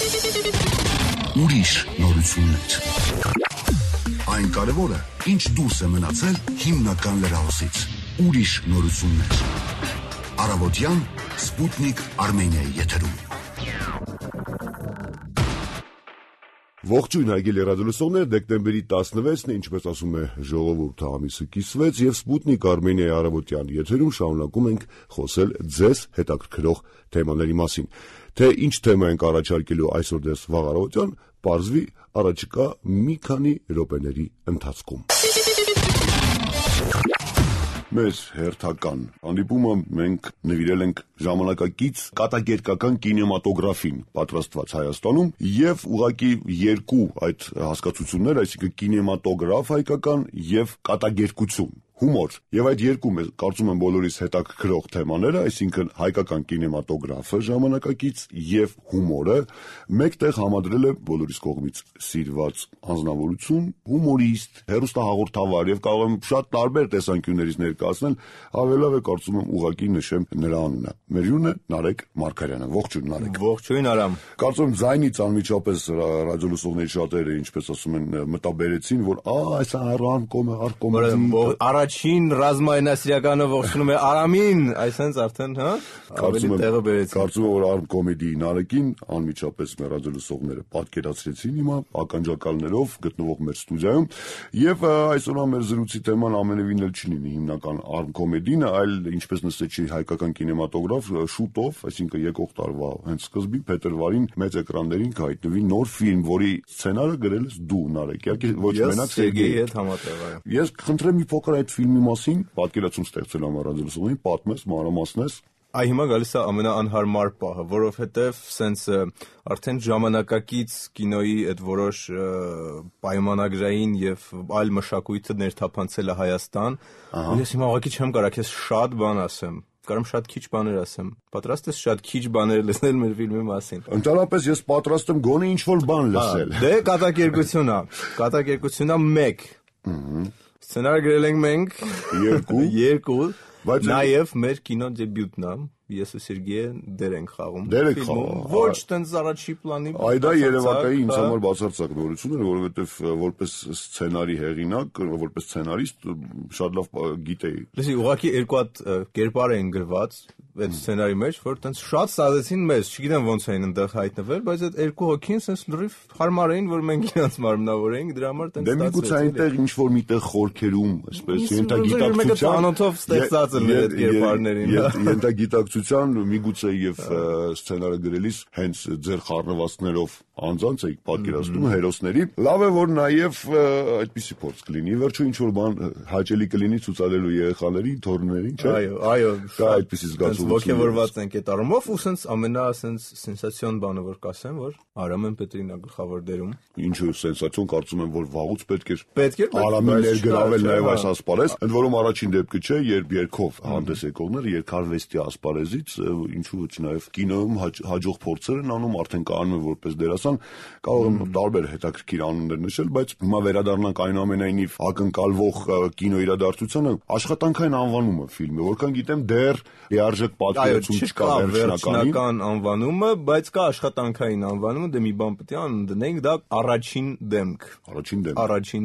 Ուրիշ նորություններ։ Այն կարևորը, ինչ դուրս է մնացել հիմնական լրահոսից։ Ուրիշ նորություններ։ Առավոտյան Սպուտնիկ Արմենիայի եթերում։ Ողջույն հարգելի ռադիոլսողներ, դեկտեմբերի 16-ն, ինչպես ասում է ժողովուրդը, ամիսը կիսվեց եւ Սպուտնիկ Արմենիայի առավոտյան եթերում շարունակում ենք խոսել ձեզ հետաքրքրող թեմաների մասին։ Թե ինչ թեմա ենք առաջարկելու այսօր դες վաղ առավոտյան, պարզվի առաջիկա մի քանի րոպեների ընթացքում։ Մեր հերթական հանդիպումը մենք նվիրել ենք ժամանակակից կատակերգական կինեմատոգրաֆին պատրաստված Հայաստանում եւ ուղղակի երկու այդ հասկացություններ, այսինքն կինեմատոգրաֆ հայկական եւ կատակերգություն, հումոր։ Եվ այդ երկու մեզ կարծում եմ բոլորիս հետաքրքրող թեմաները, այսինքն հայկական կինեմատոգրաֆը ժամանակակից եւ հումորը մեկտեղ համադրել է բոլորիս կողմից սիրված անձնավորություն, հումորիստ, հեռուստահաղորդավար եւ կարող եմ շատ տարբեր տեսանկյուններից ներկայացնել, ավելավ է կարծում եմ ուղղակի նշեմ նրա անունը։ Մեր հյուրն է Նարեկ Մարգարյանը։ Ողջույն Նարեկ։ Ողջույն Արամ։ Կարծում եմ ձայնից անմիջապես ռադիոլսողների շատերը ինչպես ասում են մտաբերեցին, որ այս առարկոմը Առաջին ռազմայնասիրականը ողջունում է Արամին, այսինքն արդեն, հա, ավելի տեղը բերեցին։ Կարծում եմ, որ Արմ կոմեդիի Նարեկին անմիջապես մեր ռադիոլսողները պատկերացրեցին հիմա ականջակալներով գտնվող մեր ստուդիայում, եւ այսօր մեր զրույցի թեման ամենևին էլ չի լինի հիմնական Արմ կոմեդին, այլ ինչպես նշեցի հայկական կինեմատոգրաֆ շուտով, այսինքն եկող տարվա հենց սկզբին փետրվարին մեծ էկրաններին կհայտնվի նոր ֆիլմ, որի սցենարը գրել ես դու Նարեկ, իհարկե ոչ մենակ Սերգեյի հետ համատեղ։ Ես խնդրեմ մի փոքր այդ ֆիլմի մասին պատկերացում ստեղծել ամառաձելսողին, պատմես, մանրամասնես։ Այ հիմա գալիս է ամենաանհարմար պահը, որովհետև սենց արդեն ժամանակակից կինոյի այդ որոշ պայմանագրային եւ այլ մշակույթը ներթափանցել է Հայաստան, ու ես հիմա ուղղակի չեմ կարող քեզ շատ բան ասեմ։ Կարամ շատ քիչ բաներ ասեմ։ Պատրաստ ես շատ քիչ բաներ լսել մեր ֆիլմի մասին։ Ընդհանրապես ես պատրաստ եմ գոնե ինչ-որ բան լսել։ Դե կատակերգությունն է։ Կատակերգությունն է 1։ Սցենար գրել ենք մենք 2, բայց նաև մեր կինո դեբյուտն է։ Ես ու Սերգեյը դեր ենք խաղում։ Դեր եք խաղում։ Ոչ տենց առաջի պլանի։ Այդ երևակայի ինձ համար բացարձակ նորություն էր, որովհետև որպես սցենարի հեղինակ, որպես սցենարիստ շատ լավ գիտեի։ Լսի, ուղղակի երկու հատ կերպար էին գրված այդ սցենարի մեջ, որ տենց շատ սազեցին մեզ, չգիտեմ ոնց էին այնտեղ հայտնվել, բայց այդ երկու հոգին սենց լրիվ հարմար էին, որ մենք իրանց մարմնավոր էինք, դրա համար տենց ստացվեց։ Դե միգուցե այնտեղ ինչ-որ միտեղ խորքերում, այսպես ենթագիտակցության անոթով ստեղծած են այդ կերպարներին։ Ենթագիտակցության միգուցե եւ սցենարը գրելիս հենց ձեր խառնվածքներով անձանց եք պատկերացնում հերոսների։ Լավ է որ նաեւ այդպիսի փորձ կլինի, վերջո ինչ որ բան հաճելի կլինի ցուցադրելու երեխաներին, թորներին, չէ՞։ Այո, կա այդպիսի զգացողություն։ Ոգևորված ենք այդ առումով ու սենց ամենա սենց սենսացիոն բանը որ կասեմ, որ Արամեն Պետրին է գլխավոր դերում։ Ինչու սենսացիոն, կարծում եմ որ վաղուց պետք էր Արամին ներգրավել նաեւ այս ասպարեզ, ընդ որում առաջին դեպքը չէ, երբ երկով հանդես եկողներ երկարվեստի ասպարեզից, ինչու ոչ նաեւ կինոյում հաջող փորձեր են անում, արդեն կանում են որպես դերասան, կարող եմ տարբեր հետաքրքիր անուններ նշել, բայց հիմա վերադառնանք այնուամենայնիվ ակնկալվող կինոիրադարձությանը, աշխատանքային անվանումը ֆիլմը, որքան գիտեմ դեռ լիարժեք պատկերացում չկա վերջնական անվանումը, բայց կա աշխատանքային անվանումը, դե մի բան պետք է դնենք, դա առաջին դեմք։ Առաջին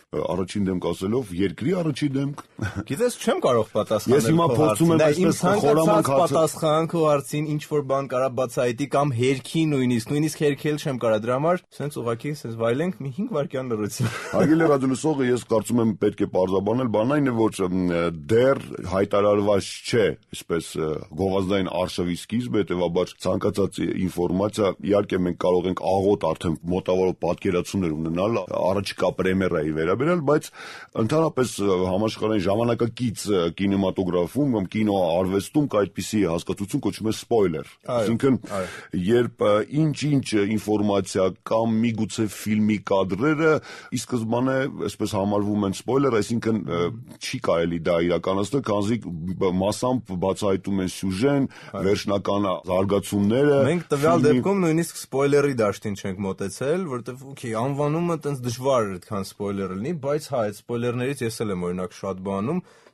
դեմք ասելով երկրի առաջին դեմք։ Գիտես, չեմ կարող պատասխանել։ Ես հիմա փորձում եմ այսպես խորամանկ պատասխան քո հարցին, ինչ որ բան կարա բացահայտի կամ հերքի նույնիսկ հերքել չեմ կարա, դրա համար սենց ուղղակի սենց վայելենք մի 5 վայրկյան լրություն։ Հարգելի ռադիոլսողը, ես կարծում եմ պետք է պարզաբանել, բանն այն է, որ դեռ հայտարարված չէ, այսպես գովազդային արշավի սկիզբը, հետեւաբար ցանկացած ինֆորմացիա, իհարկե մենք կարող ենք աղոտ արդեն մոտավորով պատկերացումներ ունենալ առաջիկա պրեմիերայի վերաբերյալ, բայց ընդհանրապես համաշխարհային ժամանակակից կինեմատոգրաֆում կամ կինոարվեստում կա այդպիսի հասկացություն կոչվում է սպոյլեր։ Այսինքն երբ ինչ ինֆորմացիա կամ միգուցե ֆիլմի կադրերը ի սկզբանե այսպես համարվում են սպոյլեր, այսինքն չի կարելի դա իրականացնել, քանզի մասամբ բացահայտում են սյուժեն, վերջնական զարգացումները։ Մենք տվյալ դեպքում նույնիսկ սպոյլերի դաշտին չենք մոտեցել, որովհետև օքեյ, անվանումը տենց դժվար այդքան սպոյլեր լինի, բայց հա, այդ սպոյլերներից ես էլ եմ օրինակ շատ բանում,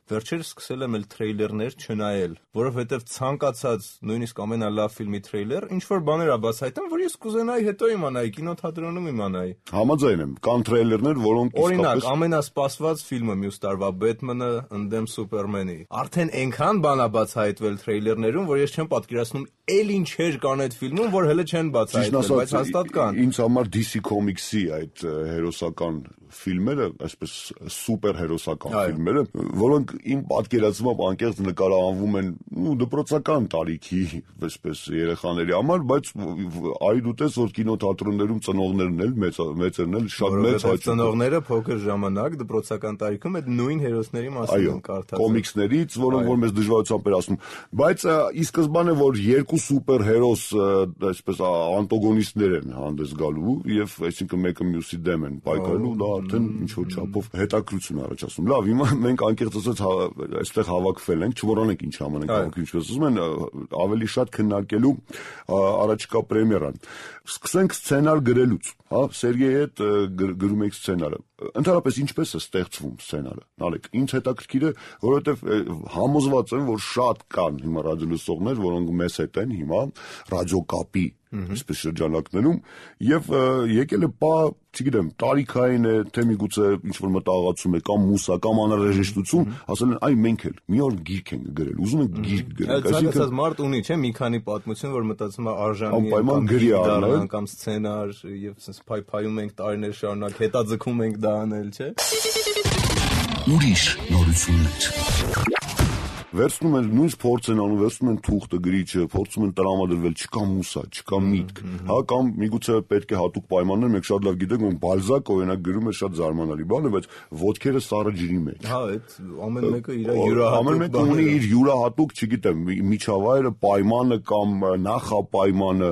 վերջերս սկսել եմ էլ թրեյլերներ չնայել, որովհետև ցանկացած նույնիսկ ամենալավ ֆիլմի թրեյլեր ինչ որ բաներ ա բացահայտում, որ ես կուզենայի հետո իմանայի, կինոթատրոնում իմանայի։ Համաձայն եմ, կան թրեյլերներ, որոնք Օրինակ, ամենասպասված ֆիլմը մյուս տարվա Բեթմենը ընդդեմ Սուպերմենի։ Արդեն այնքան բան ա բացահայտվել թրեյլերներում, որ ես չեմ պատկերացնում էլ ինչեր կան այդ ֆիլմում, որ հələ չեն բացահայտվել, բայց հաստատ կան։ Ինձ համար DC Comics-ի այդ հերոսական ֆիլմերը, այսպես սուպեր հերոսական ֆիլմերը, որոնք իմ պատկերացմամբ անկեղծ նկարահանվում են դպրոցական տարիքի, այսպես երեխաների համար, բայց արի դու տես, որ կինոթատրոններում ծնողներն էլ մեծերն էլ շատ մեծ հաճույք։ Ծնողները փոքր ժամանակ դպրոցական տարիքում այդ նույն հերոսների մասին են կարդացել։ Կոմիքսներից, որոնք որ մեզ դժվարությամբ էր ասում, բայց ի սկզբանե որ երկու սուպեր հերոս, այսպես անտագոնիստներ են հանդես գալու եւ այսինքն մեկը մյուսի դեմ են պայքարելու, դա արդեն ինչ որ չափով հետաքրություն առաջացնում։ Լավ, հիմա մենք անկեղծ ասած այստեղ հավաքվել ենք, չմոռանանք ինչ ժամանակ հավաքվենք, ինչպես ասում են, ավելի շատ քննարկելու առաջիկա պրեմիերան։ Սկսենք սցենար գրելուց, հա, Սերգեյի հետ գրում եք սցենարը։ Ընդհանրապես ինչպես է ստեղծվում սցենարը։ Նարեկ, ինձ հետաքրքիր է, որովհետև համոզված եմ, որ շատ կան հիմա ռադիոլսողներ, որոնք մեզ հետ են հիմա ռադիոկապի այսպես շրջանակներում եւ եկել է պա, չգիտեմ, տարիքային է, թե միգուցե ինչ որ մտահղացում է կամ մուսա կամ անհրաժեշտություն, ասել են, այ մենք էլ մի օր գիրք ենք գրել, ուզում ենք գիրք գրենք, այսինքն մարդ ունի, չէ, մի քանի պատմություն, որ մտածում է արժանի անպայման գրի առնել կամ սցենար եւ sense փայփայում ենք տարիներ շարունակ, հետաձգում ենք դա անել, չէ։ Ուրիշ նորություններ։ Վերցնում են նույնիսկ փորձ են անում, վերցնում են թուղթը գրիչը, փորձում են տրամադրվել, չկա մուսա, չկա միտք, հա, կամ միգուցե պետք է հատուկ պայմաններ, մենք շատ լավ գիտենք, որ Բալզակ օրինակ գրում է շատ զարմանալի բան է, բայց ոտքերը սառը ջրի մեջ։ Հա, այդ ամեն մեկը իր յուրահատուկ ամեն մեկը ունի իր յուրահատուկ, չգիտեմ, միջավայրը, պայմանը կամ նախապայմանը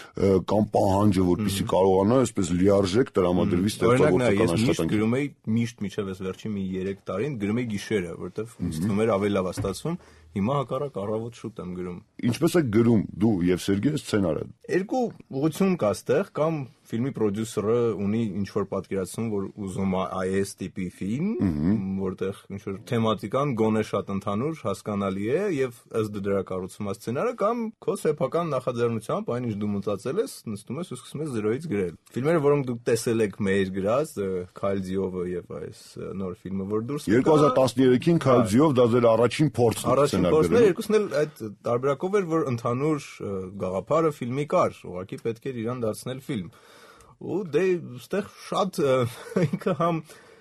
կամ պահանջը, որպեսզի կարողանա այսպես լիարժեք տրամադրվի ստեղծագործական աշխատանք։ Ես գրում էի միշտ միջև այս վերջի մի 3 տարին գրում էի գիշերը, որտեվ ինձ թվում էր ավելի լավ ստացվում։ Հիմա հակառակ առավոտ շուտ եմ գրում։ Ինչպես է գրում դու եւ Սերգեյը սցենարը։ Երկու ուղղություն կա ստեղ, կամ ֆիլմի պրոդյուսերը ունի ինչ-որ պատկերացում, որ ուզում է այս տիպի ֆիլմ, որտեղ ինչ-որ թեմատիկան գոնե շատ ընդհանուր, հասկանալի է եւ ըստ դրա կառուցվում է սցենարը, կամ քո սեփական նախաձեռնությամբ այն ինչ դու մտածել ես, նստում ես ու սկսում ես զրոյից գրել։ Ֆիլմերը, որոնք դուք տեսել եք մեր գրած, Քայլձիովը եւ այս նոր ֆիլմը, որ դուրս եկա 2013-ին Քայլձիով դա ձեր առաջին փորձն է սցենար գրել։ Երկուսն էլ այդ տարբերակով էր, որ ընդհանուր գաղափարը ֆիլմի կար, ուղղակի պետք էր իրան դարձնել ֆիլմ։ Ու դե ստեղ շատ ինքը համ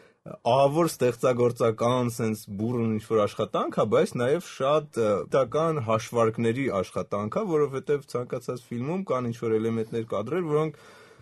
ահավոր ստեղծագործական sense բուրըն ինչ-որ աշխատանք է, բայց նաև շատ տական հաշվարկների աշխատանք է, որովհետև ցանկացած ֆիլմում կան ինչ-որ էլեմենտներ, կադրեր, որոնք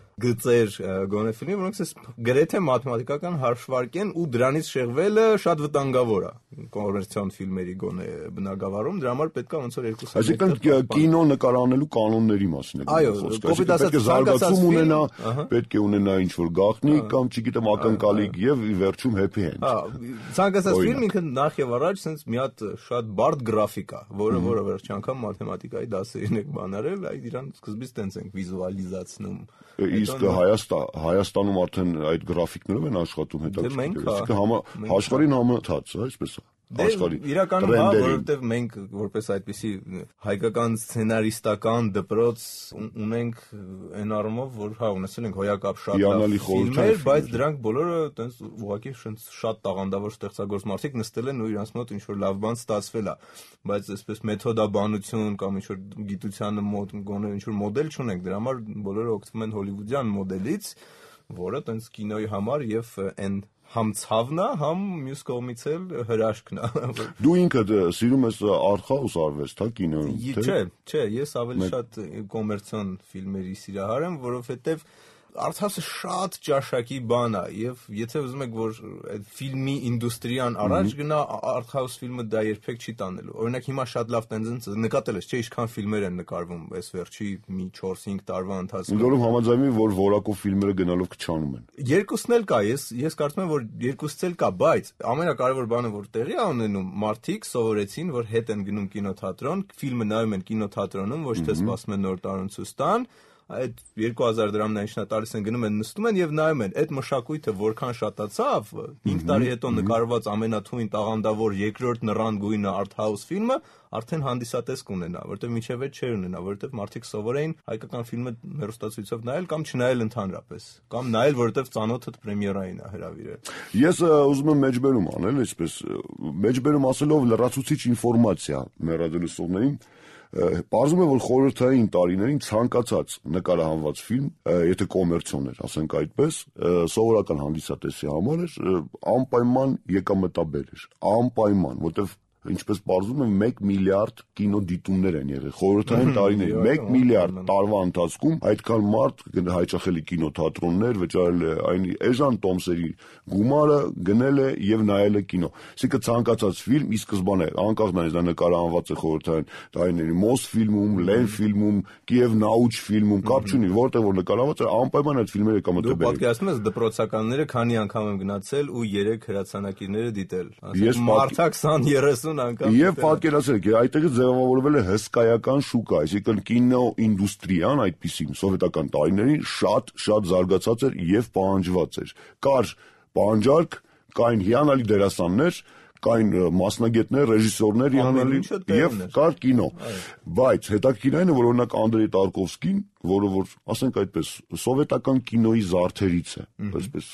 գծեր գոնե ֆիլմի, որոնք գրեթե մաթեմատիկական հաշվարկ են ու դրանից շեղվելը շատ վտանգավոր է կոմերցիոն ֆիլմերի գոնե բնագավառում, դրա համար պետք է ոնց որ երկուսը։ Այսինքն կինո նկարանելու կանոնների մասին է խոսքը։ Պետք է զարգացում ունենա, պետք է ունենա ինչ-որ գաղտնի կամ չգիտեմ ակնկալիք եւ ի վերջում happy end։ Հա, ցանկացած ֆիլմ ինքը նախ եւ առաջ sense մի հատ շատ բարդ գրաֆիկ է, որը վերջի անգամ մաթեմատիկայի դասերին եք բանարել, այդ իրան սկզբից տենց ենք վիզուալիզացնում։ Իսկ Հայաստանում արդեն այդ գրաֆիկներով են աշխատում հետաքրքիր։ Աշխարհին համընթաց, այսպես է։ Իրականում հա, որովհետև մենք որպես այդպիսի հայկական սցենարիստական դպրոց ունենք այն առումով, որ հա ունեցել ենք հոյակապ շատ լավ ֆիլմեր, բայց դրանք բոլորը տենց ուղղակի շատ տաղանդավոր ստեղծագործ մարդիկ նստել են ու իրանց մոտ ինչ-որ լավ բան ստացվել է, բայց այսպես մեթոդաբանություն կամ ինչ-որ գիտությանը մոտ գոնե ինչ-որ մոդել չունենք, դրա համար բոլորը օգտվում են հոլիվուդյան մոդելից, որը տենց կինոյի համար եւ այն համ ցավն է, համ մյուս կողմից էլ հրաշքն է։ Դու ինքդ սիրում ես արտհաուս արվեստ, հա, կինոյում։ Չէ, ես ավելի շատ կոմերցիոն ֆիլմերի սիրահար եմ, որովհետև Arthouse-ը շատ ճաշակի բան է եւ եթե ուզում եք որ այդ ֆիլմի ինդուստրիան առաջ գնա, Arthouse ֆիլմը դա երբեք չի տանելու։ Օրինակ հիմա շատ լավ տենդենս նկատել ես, չէ՞, ինչքան ֆիլմեր են նկարվում այս վերջի մի 4-5 տարվա ընթացքում։ Ինձ համաձայնվի, որ որակով ֆիլմերը գնալով քչանում են։ Երկուսն էլ կա, ես կարծում եմ, որ երկուսն էլ կա, բայց ամենակարևոր բանը, որ տեղի է ունենում, մարդիկ սովորեցին, որ հետ են գնում կինոթատրոն, ֆիլմը նայում են կինոթատրոնում, ոչ թե սպասում են նոր տարուն ցույց տան, այդ 2000 դրամն այն շնա տալիս են գնում են նստում են եւ նայում են այդ մշակույթը որքան շատացավ 5 տարի հետո նկարված ամենաթույն տաղանդավոր երկրորդ նռան գույնը art house ֆիլմը արդեն հանդիսատես կունենա, որտեղ միջև այդ չէր ունենա, որտեղ մարդիկ սովոր էին հայկական ֆիլմը հեռուստացույցով նայել կամ չնայել ընդհանրապես, կամ նայել, որտեղ ծանոթդ պրեմիերային է հրավիրել։ Ես ուզում եմ մեջբերում անել, այսպես մեջբերում ասելով լրացուցիչ ինֆորմացիա մեռադելուսողներին, պարզվում է, որ խորհրդային տարիներին ցանկացած նկարահանված ֆիլմ, եթե կոմերցիոն էր, ասենք այդպես, սովորական հանդիսատեսի համար էր անպայման եկամտաբեր էր, անպայման, որտեղ ինչպես պարզվում է 1 միլիարդ կինոդիտումներ են եղել խորհրդային տարիներին 1 միլիարդ տարվա ընթացքում այդքան մարդ հաճախելի կինոթատրոններ վճարել է այն Էժան Տոմսերի գումարը գնել է եւ նայել է կինո այսինքն ցանկացած ֆիլմ ի սկզբանե անկախ նրանից դա նկարահանված է խորհրդային տարիների Մոսֆիլմում, Լենֆիլմում, Կիև Նաուչ ֆիլմում կապ չունի որտեղ որ նկարահանված է անպայման այդ ֆիլմերը եկամտաբեր դու պատկերացնում ես դպրոցականները քանի անգամ են գնացել ու 3 հրացանակիրները դիտել մարդակ 20-30 Եվ պատկերացրեք, այդտեղից ձևավորվել է հսկայական շուկա, այսինքն կինոինդուստրիան այդպիսին սովետական տարիներին շատ զարգացած էր եւ պահանջված էր։ Կար պահանջարկ, կային հիանալի դերասաններ, կային մասնագետներ, ռեժիսորներ հիանալի եւ կար կինո։ Բայց հետաքրքիր այն է, որ օրինակ Անդրեյ Տարկովսկին, որը որ ասենք այդպես սովետական կինոյի զարդերից է, այսպես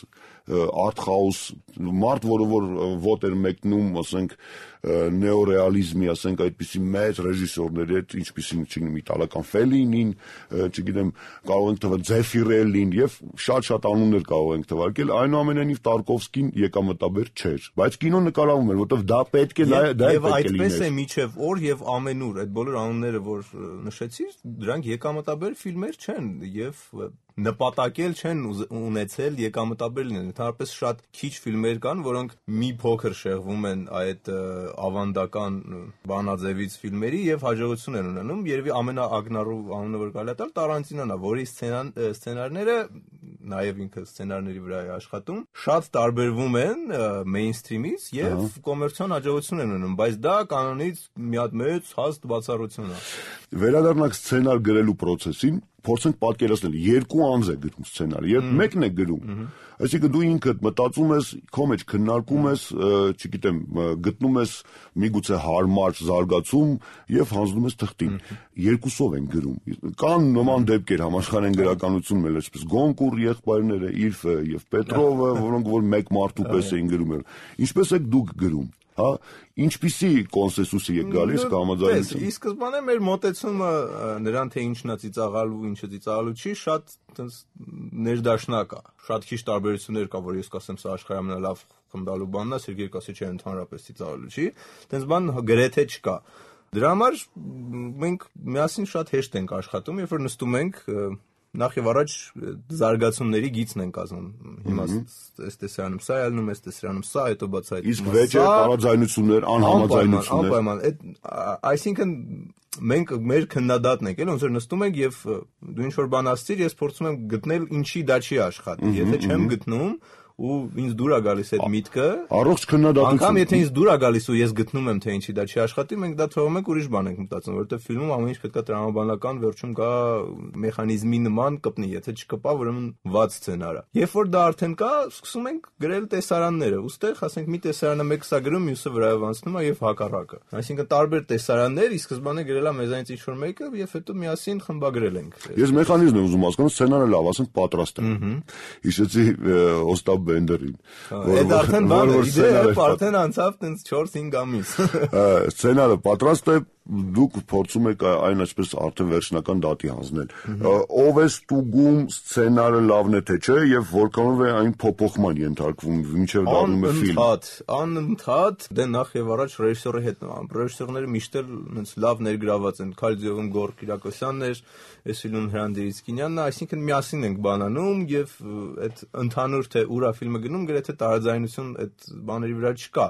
art house մարդ, որը որ ոտ էր մեկնում, ասենք նեոռեալիզմի, ասենք այդպիսի մեծ ռեժիսորների հետ, ինչպիսին չգիտեմ իտալական Ֆելինին, չգիտեմ կարող ենք թվալ Ձեֆիրելին եւ շատ անուններ կարող ենք թվարկել, այնուամենայնիվ Տարկովսկին եկամտաբեր չէր, բայց կինո նկարահանում էր, որովհետեւ դա պետք է եւ այդպես է միջև օր եւ ամենուր այդ բոլոր անունները որ նշեցիր, դրանք եկամտաբեր ֆիլմեր չեն եւ նպատակել չեն ունեցել եկամտաբեր լինել։ Ընդհանրապես շատ քիչ ֆիլմեր կան, որոնք մի փոքր շեղվում են այդ ավանդական բանաձևից ֆիլմերի եւ հաջողություն են ունենում։ Երևի ամենաակնառու անունը որ կարելի է տալ Տարանտինոն է, որի սցենարները նաեւ ինքը սցենարների վրա է աշխատում, շատ տարբերվում են մեյնսթրիմից եւ կոմերցիոն հաջողություն են ունենում, բայց դա կանոնից մի հատ մեծ հաստ բացառություն է։ Վերադառնանք սցենար գրելու process-ին, փորձենք պատկերացնել երկու անձ է գրում սցենարը, երբ մեկն է գրում, այսինքն դու ինքդ մտածում ես, քո մեջ քննարկում ես, չգիտեմ, գտնում ես միգուցե հարմար զարգացում եւ հանձնում ես թղթին։ Երկուսով են գրում։ Կան նման դեպքեր համաշխարհային գրականությունում էլ այսպես Գոնկուր եղբայրները, Իլֆը եւ Պետրովը, որոնք որ մեկ մարդու պես էին գրում։ Ինչպես եք դուք գրում։ Հա, ինչպիսի կոնսենսուսի եք գալիս կամաձայնություն։ Ի սկզբանե մեր մոտեցումը նրան թե ինչն է ծիծաղալու, ինչը ծիծաղալու չի, շատ այտենց ներդաշնակ է։ Շատ քիչ տարբերություններ կա, որ ես կասեմ սա աշխարհի ամենալավ խմբալու բանն է, Սերգեյ կասի չէ ընդհանրապես ծիծաղալու չի։ Այտենց բան գրեթե չկա։ Դրա համար մենք միասին շատ հեշտ ենք աշխատում, երբ որ նստում ենք նախ եւ առաջ զարգացումների գիծն են կազմում։ Հիմա այս տեսարանում սա է ալնում, այս տեսարանում սա, հետո բացահայտում։ Իսկ վեճը տարաձայնություններ, անհամաձայնություններ։ Անպայման, այսինքն մենք մեր քննադատն ենք, ոնց որ նստում ենք եւ դու ինչ որ բան ասցիր, ես փորձում եմ գտնել ինչի դա չի աշխատի։ Եթե չեմ գտնում ու ինձ դուր է գալիս այդ միտքը առողջ քննադատություն անգամ եթե ինձ դուր է գալիս ու ես գտնում եմ թե ինչի դա չի աշխատի մենք դա թողում ենք ուրիշ բան ենք մտածում որովհետև ֆիլմում ամեն ինչ պետք է տրամաբանական վերջում գա մեխանիզմի նման կպնի եթե չկպա ուրեմն վատ սցենար է երբ որ դա արդեն կա սկսում ենք գրել տեսարանները ուստեղ ասենք մի տեսարանը մեկը սա գրում մյուսը վրայով անցնում է եւ հակառակը այսինքն տարբեր տեսարաններ ի սկզբանե գրելա մեզանից ինչ որ մեկը եւ հետո միասին խմբագրել ենք ես մեխանիզմն եմ ուզում հասկանալ սցենարը լավ ասենք պատրաստ է հիշեցի Օստապ Բենդերին այդ արդեն բան է արդեն անցավ տենց 4-5 ամիս սցենարը պատրաստ է դուք փորձում եք այն այսպես արդեն վերջնական դատի հանձնել ով է ստուգում սցենարը լավն է թե չէ եւ որքանով է այն փոփոխման ենթարկվում մինչեւ դառնում է ֆիլմ անընդհատ դե նախ եւ առաջ ռեժիսորի հետ ռեժիսորները միշտ էլ այնց լավ ներգրաված են Քալձիովում Գոր Կիրակոսյանն էր այս ֆիլմում Հրանտ Երիցկինյանն այսինքն միասին ենք բանանում եւ այդ ընդհանուր թե ուրա ֆիլմը գնում գրեթե տարաձայնություն այդ բաների վրա չկա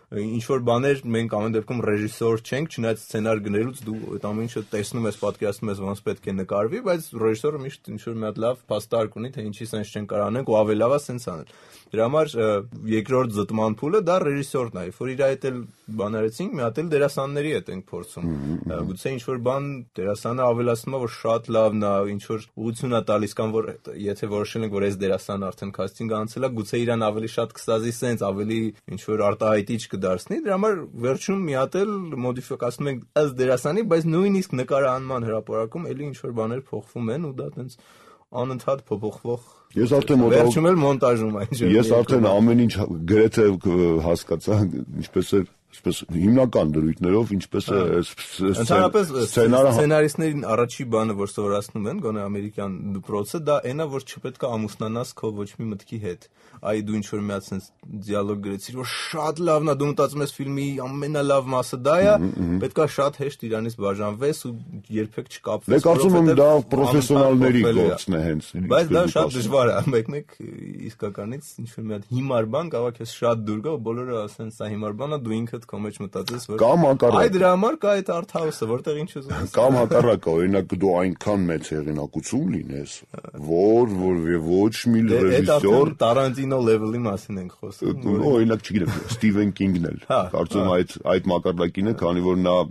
ինչ որ բաներ մենք ամեն դեպքում ռեժիսոր չենք, չնայած սցենար գներուց դու այդ ամեն ինչը տեսնում ես, պատկերացնում ես ոնց պետք է նկարվի, բայց ռեժիսորը միշտ ինչ որ մի հատ լավ փաստարկ ունի, թե ինչի սենց չեն կարող անենք ու ավելի լավ է սենց անել։ Դրա համար երկրորդ զտման փուլը դա ռեժիսորն է, որ իր այդ էլ բան արեցինք, մի հատ էլ դերասանների հետ ենք փորձում։ Գուցե ինչ որ բան դերասանը ավելացնում է, որ շատ լավն է, ինչ որ ուղղություն է տալիս կամ որ եթե որոշել ենք, որ այս դերասանը արդեն քաստինգ անցել է, գուցե իրան ավելի շատ կստազի սենց, ավելի ինչ որ արտահայտիչ կդարձնի։ Դրա համար վերջում մի հատ էլ մոդիֆիկացնում ենք ըստ դերասանի, բայց նույնիսկ նկարահանման հրապարակում էլի ինչ որ բաներ փոխվում են ու դա տենց անընդհատ փոփոխվող։ Ես արդեն վերջում էլ մոնտաժում այն ինչ։ Ես արդեն ամեն ինչ գրեթե հասկացա, ինչպես է հիմնական դրույթներով, ինչպես է ընդհանրապես սցենարիստներին առաջի բանը, որ սովորացնում են, գոնե ամերիկյան դպրոցը, դա այնա, որ չպետք է ամուսնանաս քո ոչ մի մտքի հետ։ Այ դու ինչ որ մի հատ sense դիալոգ գրեցիր, որ շատ լավն է, դու մտածում ես ֆիլմի ամենալավ մասը դա է, պետք է շատ հեշտ իրանից բաժանվես ու երբեք չկապվես։ Դե կարծում եմ դա պրոֆեսիոնալների գործն է հենց։ Բայց դա շատ դժվար է, մեկ իսկականից ինչ որ մի հատ հիմար բան կարող է քեզ շատ դուր գա ու բոլորը ասեն սա հիմար բան է, դու ինքդ քո մեջ մտածես, որ կամ հակառակը։ Այ դրա համար կա այդ art house-ը, որտեղ ինչ ուզում ես։ Կամ հակառակը, օրինակ դու այնքան մեծ հեղինակություն լինես, որ ոչ մի ռեժիսոր Տարանտինո level-ի մասին ենք խոսում։ Օրինակ չգիտեմ, Ստիվեն Կինգն էլ։ Կարծում այդ մակարդակին է, քանի որ նա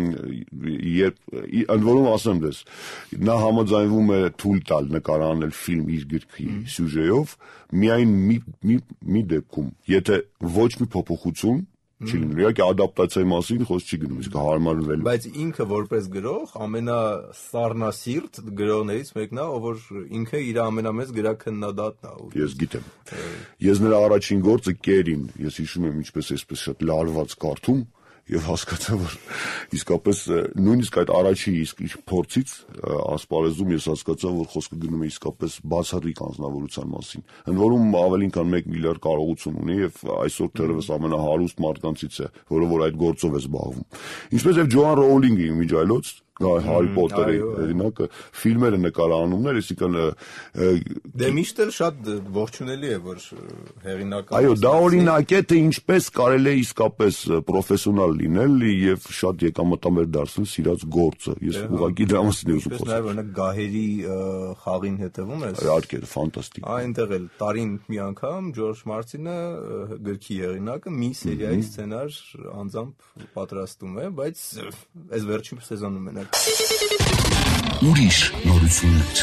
ընդ որում ասեմ դες, նա համաձայնվում է թույլ տալ նկարահանել ֆիլմ իր գրքի սյուժեով, միայն մի դեպքում, եթե ոչ մի փոփոխություն չի լինում, իհարկե ադապտացիայի մասին խոսք չի գնում, իսկ հարմարվել։ Բայց ինքը որպես գրող ամենասառնասիրտ գրողներից մեկն է, որ ինքը իր ամենամեծ գրաքննադատն է։ Ես գիտեմ։ Ես նրա առաջին գործը Կերին, ես հիշում եմ ինչպես էսպես շատ լարված կարդում եւ հասկացա, որ իսկապես նույնիսկ այդ առաջի իսկ փորձից ասպարեզում ես հասկացա, որ խոսքը գնում է իսկապես բացառիկ անձնավորության մասին։ Ընդ որում ավելին քան 1 միլիարդ կարողություն ունի եւ այսօր թերևս ամենահարուստ մարդկանցից է, որը որ այդ գործով է զբաղվում։ Ինչպես եւ Ջոան Ռոուլինգի միջայլոց Հարի Պոտերի օրինակը ֆիլմերը նկարահանումներ, այսինքն դե միշտ էլ շատ ողջունելի է, որ հեղինակը այո, դա օրինակ է, թե ինչպես կարելի է իսկապես պրոֆեսիոնալ լինել եւ շատ եկամտամեր դարձնել սիրած գործը։ Ես ուղղակի դրա մասին եմ ուզում խոսել։ Նաեւ օրինակ Գահերի խաղին հետևում ես։ Իհարկե, ֆանտաստիկ։ Այնտեղ էլ տարին մի անգամ Ջորջ Մարտինը գրքի հեղինակը մի սերիայի սցենար անձամբ պատրաստում է, բայց այս վերջին սեզոնում են Ուրիշ նորություններ։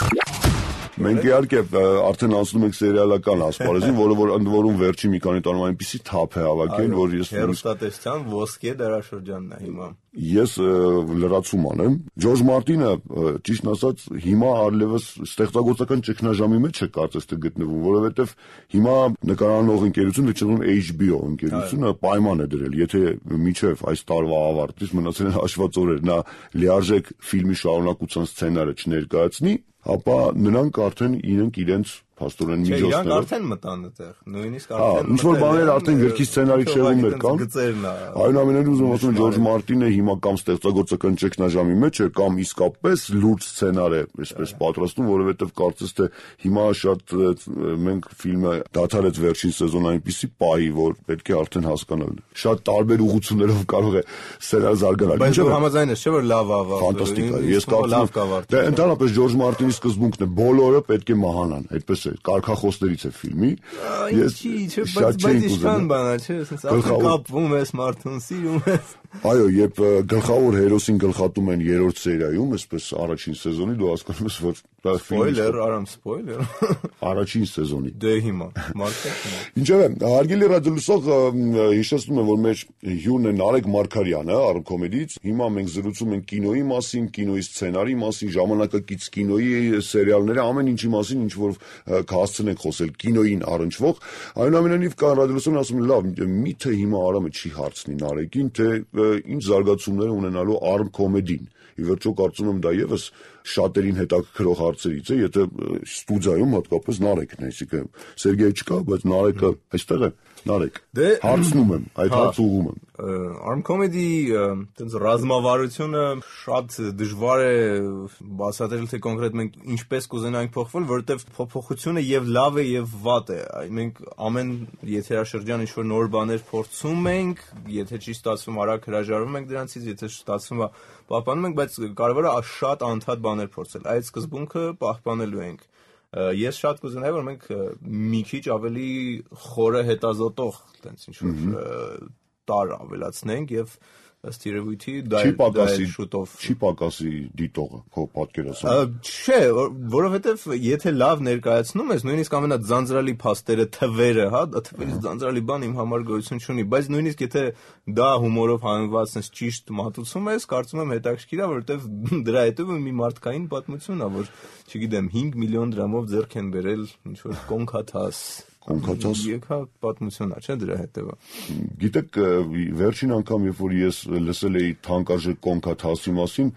Մենք իհարկե արդեն անցնում ենք սերիալական ասպարեզին, որը որ ընդ որում վերջի մի քանի տարում այնպեսի թափ է հավաքել, որ ես հեռուստատեսության ոսկե դարաշրջանն է հիմա։ Ես լրացում անեմ։ Ջորջ Մարտինը, ճիշտն ասած, հիմա արլևս ստեղծագործական ճգնաժամի մեջ է կարծես թե գտնվում, որովհետև հիմա նկարանող ընկերությունը, չգիտեմ HBO ընկերությունը պայման է դրել, եթե մինչև այս տարվա ավարտից մնացել են հաշված օրեր, նա լիարժեք ֆիլմի շարունակության սցենարը չներկայացնի, ապա նրանք արդեն իրենց փաստորեն միջոցներով։ Իրանք արդեն մտան այդտեղ, նույնիսկ արդեն ինչ որ բաներ արդեն գրքի սցենարի շեղումներ կան։ Այնուամենայնիվ ուզում ասում Ջորջ Մարտինը հիմա կամ ստեղծագործական ճգնաժամի մեջ է, կամ իսկապես լուրջ սցենար է այսպես պատրաստում, որովհետև կարծես թե հիմա շատ մենք ֆիլմը դադարեց վերջին սեզոն այնպեսի պահի, որ պետք է արդեն հասկանալ։ Շատ տարբեր ուղղություններով կարող է սցենար զարգանալ։ Բայց դու համաձայն ես, չէ՞ որ լավ ավարտել։ Ֆանտաստիկ է։ Ես կարծում եմ, դա ընդհանրապես Ջորջ Մարտինի սկզբունքն է, բոլորը պետք է մահանան, այդպես կարգախոսներից է ֆիլմի։ Բայց ինչքան բան է, չէ՞, ասես կապվում ես մարդուն, սիրում ես։ Այո, երբ գլխավոր հերոսին գլխատում են երրորդ սերիայում, այսպես առաջին սեզոնի, դու հասկանում ես, որ դա սպոյլեր, արամ սպոյլեր։ Առաջին սեզոնի։ Դե հիմա, մարդիկ։ Ինչևէ, հարգելի ռադիոլսող, հիշեցնում եմ, որ մեր հյուրն է Նարեկ Մարգարյանը, Armcomedy-ից։ Հիմա մենք զրուցում ենք կինոյի մասին, կինոյի սցենարի մասին, ժամանակակից կինոյի սերիալների, ամեն ինչի մասին, ինչ որ կհասցնենք խոսել կինոյին առնչվող։ Այնուամենայնիվ կան ռադիոլսողն ասում են, լավ, միթե հիմա Արամը չի հարցնի Նարեկին, թե ինչ զարգացումներ ունենալու Armcomedy-ին։ Ի վերջո կարծում եմ դա եւս շատերին հետաքրքրող հարցերից է, եթե ստուդիայում հատկապես Նարեկն է, այսինքն Սերգեյ չկա, բայց Նարեկը այստեղ է, Նարեկ։ Հարցնում եմ, այդ հարցը ուղղում եմ։ Arm comedy տենց ռազմավարությունը շատ դժվար է բացատրել, թե կոնկրետ մենք ինչպես կուզենանք փոխվել, որովհետև փոփոխությունը եւ լավ է եւ վատ է։ Մենք ամեն եթերաշրջան ինչ-որ նոր բաներ փորձում ենք, եթե չի ստացվում, արագ հրաժարվում ենք դրանցից, եթե ստացվում է, պահպանում ենք, բայց կարևորը շատ անդադ բաներ փորձել։ Այդ սկզբունքը պահպանելու ենք։ Ես շատ կուզենայի, որ մենք մի քիչ ավելի խորը հետազոտող տենց ինչ-որ տար ավելացնենք եւ ըստ երևույթի դա շուտով չի պակասի դիտողը քո պատկերացում։ Չէ, որովհետեւ եթե լավ ներկայացնում ես, նույնիսկ ամենաձանձրալի փաստերը, թվերը, հա, թվերից ձանձրալի բան իմ համար գոյություն չունի, բայց նույնիսկ եթե դա հումորով հանված ես ճիշտ մատուցում ես, կարծում եմ հետաքրքիր է, որովհետեւ դրա հետո մի մարդկային պատմություն է, որ չգիտեմ 5 միլիոն դրամով ձեռք են բերել ինչ որ կոնքաթաս Եկա պատմություն է, չէ՞ դրա հետևը։ Գիտեք, վերջին անգամ, երբ որ ես լսել էի թանկարժեք կոնքաթասի մասին,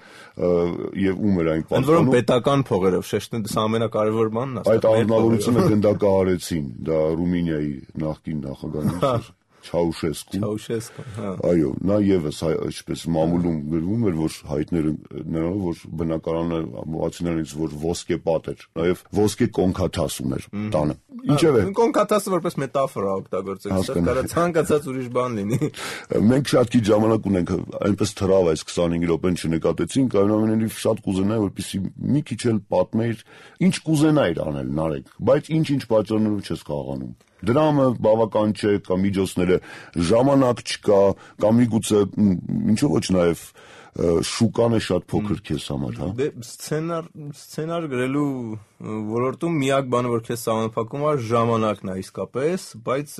եւ ում էր այն պատկանում։ Ընդ որում պետական փողերով, շեշտում դա ամենակարևոր բանն է։ Այդ առնվազնությունը գնդակահարեցին, դա Ռումինիայի նախկին նախագահն Չաուշեսկու, հա։ Այո, նա եւս այսպես մամուլում գրվում էր, որ հայտները նրանով, որ բնակարանը մոացիներից, որ ոսկե պատ էր, նաեւ ոսկե կոնքաթաս ուներ տանը։ Ինչևէ, կոնքաթասը որպես մետաֆորա օգտագործել, սա կարա ցանկացած ուրիշ բան լինի։ Մենք շատ քիչ ժամանակ ունենք, այնպես թռավ այս 25 րոպեն չնկատեցինք, այնուամենայնիվ շատ կուզենայի, որպեսզի մի քիչ էլ պատմեիր, ինչ կուզենայիր անել, Նարեկ, բայց ինչ պատճառներով չես կարողանում։ Դրամը բավական չէ, կամ միջոցները ժամանակ չկա, կամ միգուցե ինչու ոչ նաև շուկան է շատ փոքր քեզ համար, հա։ Դե սցենար գրելու ոլորտում միակ բանը, որ քեզ սահմանափակում է, ժամանակն է իսկապես, բայց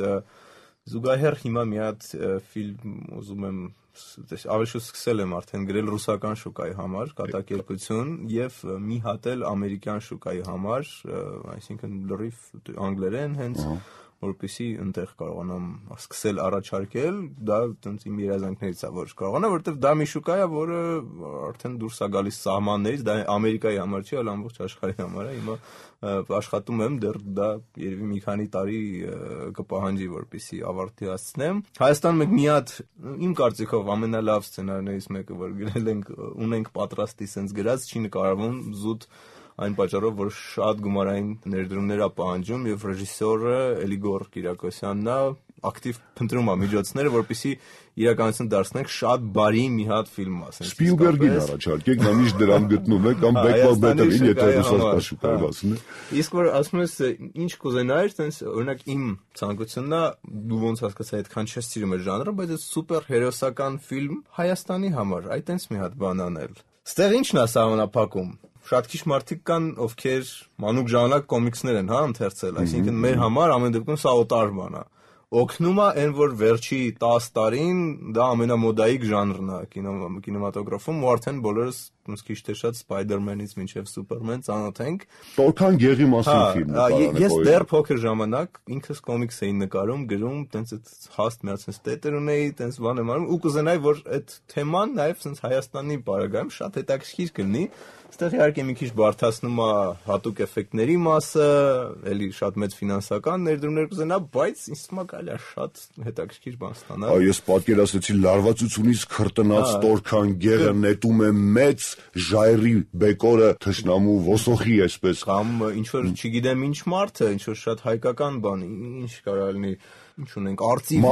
զուգահեռ հիմա մի հատ ֆիլմ ուզում եմ ավելի շուտ սկսել եմ արդեն գրել ռուսական շուկայի համար, կատակերգություն եւ մի հատ էլ ամերիկյան շուկայի համար, այսինքն լրիվ անգլերեն հենց որպեսզի այնտեղ կարողանամ սկսել առաջարկել, դա տենց իմ երազանքներից է, որ կարողանա, որովհետև դա մի շուկա է, որը արդեն դուրս է գալիս սահմաններից, դա Ամերիկայի համար չի, այլ ամբողջ աշխարհի համար է։ Հիմա աշխատում եմ, դեռ դա երևի մի քանի տարի կպահանջի, որպեսզի ավարտի հասցնեմ։ Հայաստանում մենք մի հատ իմ կարծիքով ամենալավ սցենարներից մեկը, որ գրել ենք, ունենք պատրաստի sense գրած, չի նկարվում զուտ այն պատճառով, որ շատ գումարային ներդրումներ է պահանջում եւ ռեժիսորը Էլիգոր Կիրակոսյանն է ակտիվ փնտրում է միջոցները, որպեսզի իրականություն դարձնենք շատ բարի մի հատ ֆիլմ ասենք։ Սպիլբերգին առաջարկեք, նա միշտ դրան գտնում է կամ Բեկմաբետերին, եթե ռուսական շուկայի ասում է։ Իսկ որ ասում ես ինչ կուզենայիր, տենց օրինակ իմ ցանկությունն է, դու ոնց հասկացա այդքան չես սիրում այդ ժանրը, բայց այդ սուպեր հերոսական ֆիլմ Հայաստանի համար, այդ տենց մի հատ բան անել։ Ստեղ ի՞նչն է սահմանափակում։ Շատ քիչ մարդիկ կան, ովքեր մանուկ ժամանակ կոմիքսներ են, հա, ընթերցել, այսինքն մեր համար ամեն դեպքում սա օտար բան է։ Օգնում է այն, որ վերջի 10 տարին դա ամենամոդայիկ ժանրն է կինեմատոգրաֆում, ու արդեն բոլորս քիչ թե շատ Spider-Man-ից մինչև Superman ծանոթ ենք։ Տորքան գեղի մասին ֆիլմ է։ Ես դեռ փոքր ժամանակ ինքս կոմիքս էի նկարում, գրում, տենց այդ հաստ միացած տետեր ունեի, տենց բան եմ անում, ու կուզենայի, որ այդ թեման նաև սենց Հայաստանի պարագայում շատ հետաքրքիր կլինի։ Այստեղ իհարկե մի քիչ բարդացնում է հատուկ էֆեկտների մասը, էլի շատ մեծ ֆինանսական ներդրումներ կուզենա, բայց ինձ թվում է կարելի է շատ հետաքրքիր բան ստանալ։ Այո, ես պատկերացրեցի լարվածությունից քրտնած Տորքան գեղը նետում է մեծ ժայռի բեկորը թշնամու ոսոխի այսպես։ Կամ ինչ որ չգիտեմ ինչ մարդը, ինչ որ շատ հայկական բան, ինչ կարա լինի, ինչ ունենք, արծիվ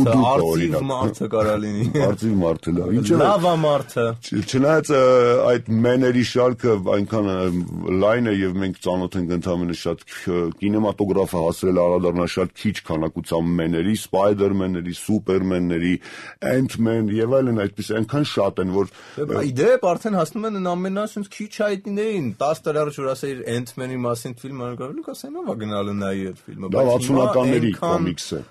մարդը կարա լինի։ Արծիվ մարդը, լավա մարդը։ Չնայած այդ մեների շարքը այնքան լայն է եւ մենք ծանոթ ենք ընդհանրապես շատ կինեմատոգրաֆը հասրել առադառնալ շատ քիչ քանակությամբ մեների, Spider-Man-ների, Superman-ների, Ant-Man եւ այլն այդպես այնքան շատ են, որ իդեպ արդեն հասնում են ամենաշնչ քիչ հայտնիներին 10 տարի առաջ որ ասեիր Ant-Man-ի մասին ֆիլմ անկարելի կասեն ով է գնալու նայի այդ ֆիլմը, բայց 60-ականների կոմիքս է։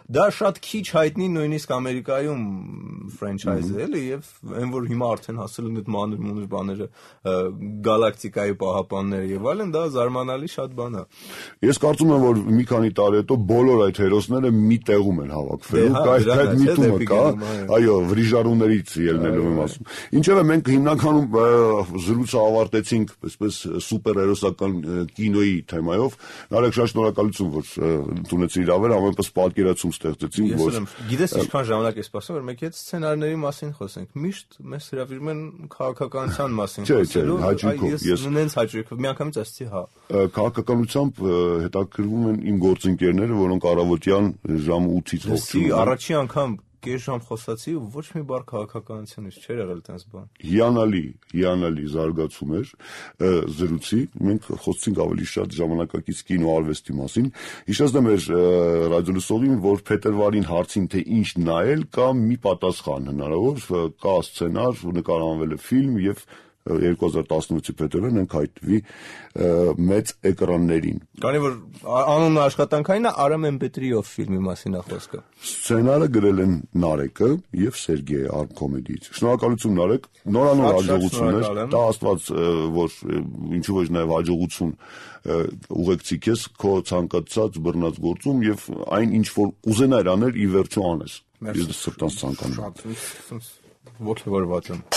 դա շատ քիչ հայտնի նույնիսկ Ամերիկայում ֆրանչայզ է, էլի, եւ այն որ հիմա արդեն հասել են այդ մանր բաները, գալակտիկայի պահապանները եւ այլն, դա զարմանալի շատ բան է։ Ես կարծում եմ, որ մի քանի տարի հետո բոլոր այդ հերոսները մի տեղում են հավաքվելու, այդ միտումը կա, այո, վրիժարուներից ելնելու եմ ասում։ Ինչևէ, մենք հիմնականում զրույցը ավարտեցինք այսպես սուպերհերոսական կինոյի թեմայով։ Նարեկ, շատ շնորհակալություն, որ ընդունեցի իրավեր, ամենպես պատկերացում ստեղծեցինք, որ գիտես ինչքան ժամանակ է սպասում, որ մենք այդ սցենարների մասին խոսենք։ Միշտ մեզ հրավիրում են քաղաքականության մասին խոսելու։ Ես նենց հաճույքով միանգամից ասեցի հա։ Քաղաքականությամբ հետաքրքրվում են իմ գործընկերները, որոնք առավոտյան ժամ 8-ից ողջունում են։ Առաջի անգամ կես ժամ խոսացի ու ոչ մի բառ քաղաքականությունից չէր եղել տես բան։ Հիանալի զարգացում էր զրույցի։ Մենք խոսեցինք ավելի շատ ժամանակակից կինոարվեստի մասին։ Հիշեցնեմ մեր ռադիոլսողին, որ փետրվարին հարցին թե ինչ նայել կա մի պատասխան հնարավոր, կա սցենար, նկարահանվել է ֆիլմ եւ 2018-ի փետրվարին ենք հայտնվի մեծ էկրաններին։ Քանի որ անունը աշխատանքային է, Արամեն Պետրիով ֆիլմի մասին է խոսքը։ Սցենարը գրել են Նարեկը եւ Սերգեյը Արմկոմեդիից։ Շնորհակալություն Նարեկ, նորանոր հաջողություններ, տա Աստված, որ ինչու ոչ նաեւ հաջողություն ուղեկցի քեզ քո ցանկացած բռնած գործում եւ այն ինչ որ ուզենար անել ի վերջո անես։ Ես սրտանց ցանկանում եմ։ Ողջորված եմ։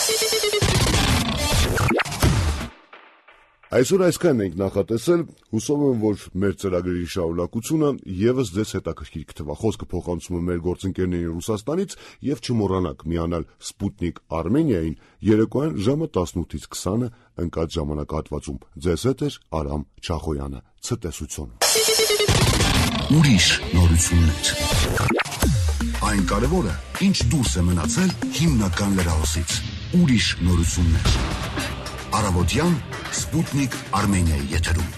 Այսօր այսքան ենք նախատեսել, հուսով եմ, որ մեր ծրագրերի շարունակությունը եւս ձեզ հետաքրքիր կթվա։ Խոսքը փոխանցում է մեր գործընկերներին Ռուսաստանից եւ չմոռանաք միանալ Sputnik Armenia-ին երեկոյան ժամը 18-ից 20-ը ընկած ժամանակահատվածում։ Ձեզ հետ է Արամ Չախոյանը։ Ցտեսություն։ Ուրիշ նորություններ։ Այն կարևորը, ինչ դուրս է մնացել հիմնական լրահոսից։ Ուրիշ նորություններ։ Առավոտյան Sputnik Armenia-ի եթերում։